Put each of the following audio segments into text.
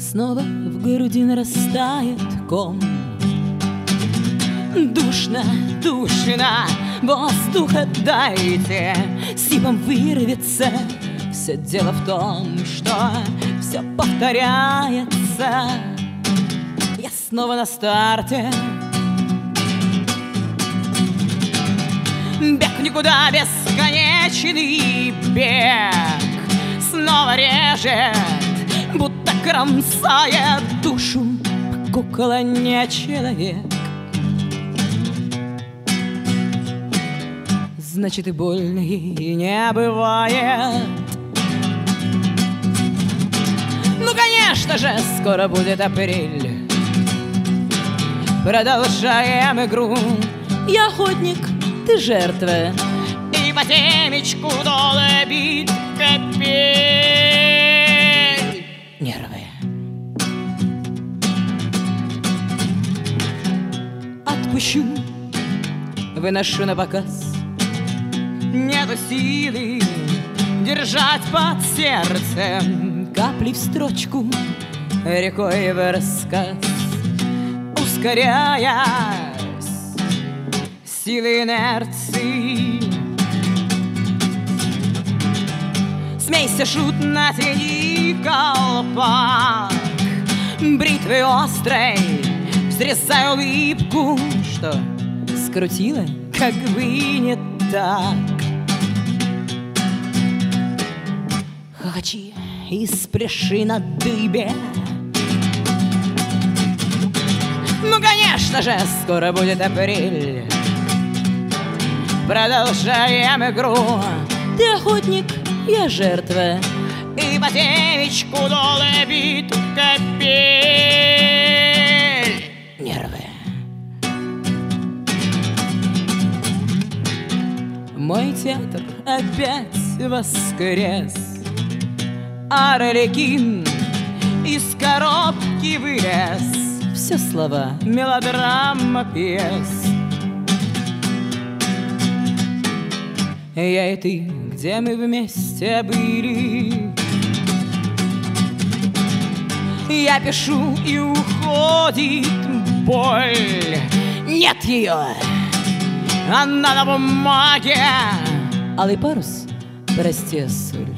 Снова в груди нарастает ком. Душно, душно, воздуха дайте, сипом вырвется. Все дело в том, что все повторяется. Я снова на старте. Бег в никуда, бесконечный бег. Снова режет, будто кромсая душу. Кукла не человек. Значит, и больно и не бывает. Ну, конечно же, скоро будет апрель. Продолжаем игру. Я охотник, ты жертва. И по темечку долбит капель. Нервы. Отпущу, выношу на показ. Нету силы держать под сердцем капли в строчку, рекой в рассказ. Ускоряясь, силы инерции. Смейся, шут, натяни колпак. Бритвой острой срезай улыбку, что скрутила, как бы не так. Хохочи и спляши на дыбе. Ну, конечно же, скоро будет апрель. Продолжаем игру. Ты охотник, я жертва. И по темечку долбит капель. Нервы. Мой театр опять воскрес. Арлекин из коробки вылез. Все слова, мелодрама, пьес. Я и ты, где мы вместе были. Я пишу, и уходит боль. Нет ее, она на бумаге. Алый парус, прости, соль.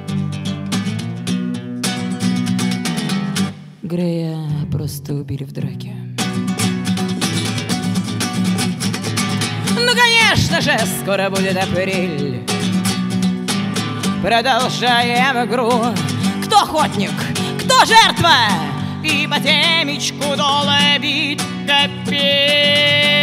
Грея просто убили в драке. Ну, конечно же, скоро будет апрель. Продолжаем игру. Кто охотник, кто жертва? И по темечку долбит капель.